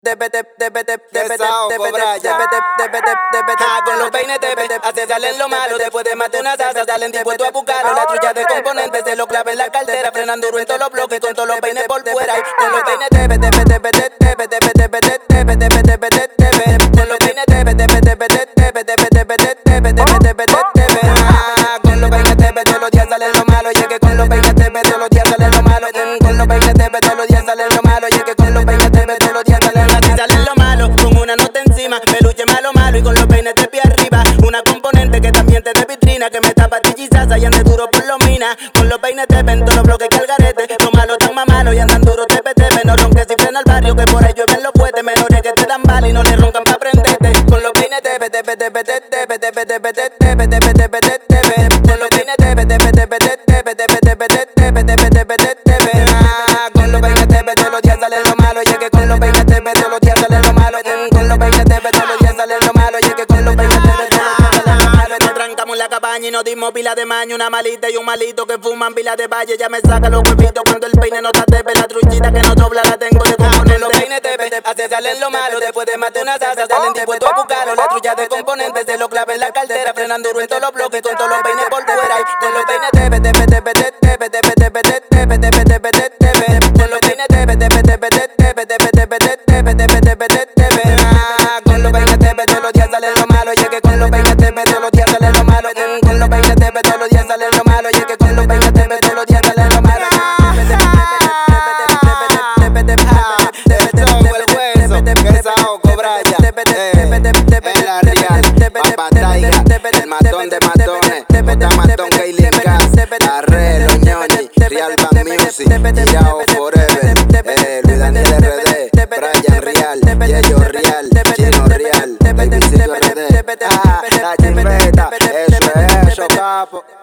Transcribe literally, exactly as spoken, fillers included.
Con los peines te hace salen lo malo. Después de matar una salsa salen dispuestos a buscarlo. La trulla de componentes se lo clava en la cartera. Frenan duro en todos los bloques con todos los peines por fuera. Con los peines te con los peines te con los peines te todos los días salen lo malo. Y es que con los peines te todos los días salen lo malo. Con los peines te todos los días salen lo malo. Y es que con los peines te todos los días salen lo malo. Salen lo malo, con una nota encima. Me luche malo malo y con los peines de pie arriba. Una componente que también te de vitrina. Que me tapa tichizaza y ande duro por los minas. Con los peines te ven todos los bloques que al garete. Lo malo tan más malo y andan duro tepe tepe. No ronques si frena el barrio que por ahí llueven los puentes. Menores que te dan bala y no le roncan pa' prenderte. Con los peines te con los peines te con los peines te todos los días salen lo malo. Y es que con los peines te todos los días salen lo malo. Con los peines te todos los días salen lo malo. Y es que con los peines te todos los días salen lo malo. Nos trancamos en la cabaña y nos dimos pila de maño. Una malita y un malito que fuman pila de valle. Ya me saca los huevitos cuando el peine no está tepe. La truchita que no dobla la tengo de componer. Los peines tepe hace salen lo malo. Después de matar una salsa salen dispuestos a buscarlo. La trucha de componentes se lo clava en la cartera. Frenan duro en todos los bloques con todos los peines por fuera. Con los peines tepe tepe tepe tepe tepe tepe tepe tepe tepe tepe tepe tepe. Con los peines tepe tepe tepe tepe tepe tepe tepe tepe tepe tepe tepe. Con los peines tepe todos los días salen lo malo. Y es que con los peines tepe todos los días salen lo malo. Con los peines tepe todos los días salen lo malo. Y es que con los peines tepe todos los días salen lo malo. El matón de matones, J Matón, Kaylin Cass, Arrelo, Ñoñi, Real Band Music, Girao Forever, eh, Luis Daniel R D, Brian Real, Yeyo Real, Chino Real, Babycito R D, ah, la chimbeta, eso es eso, capo.